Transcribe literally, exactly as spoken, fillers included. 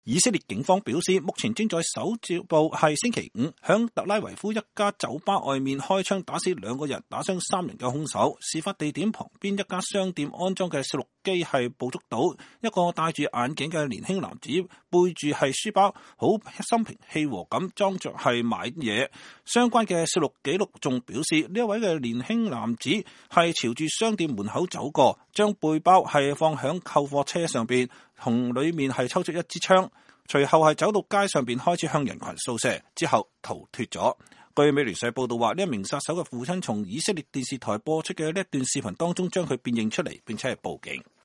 以色列警方表示，目前正在搜捕係星期五響特拉維夫一家酒吧外面開槍打死兩個人、打傷三人嘅兇手。事發地點旁邊一家商店安裝嘅攝錄機係捕捉到一個戴住眼鏡嘅年輕男子背住係書包，好心平氣和咁裝着係買嘢。相關嘅攝錄記錄仲表示，呢一位嘅年輕男子係朝住商店門口走過，將背包係放響購貨車上邊，從裏面係抽出一支槍，隨後係走到街上邊開始向人群掃射，之後逃脫咗。據美聯社報道話，呢一名殺手嘅父親從以色列電視台播出嘅呢一段視頻當中將佢辨認出嚟，並且係報警。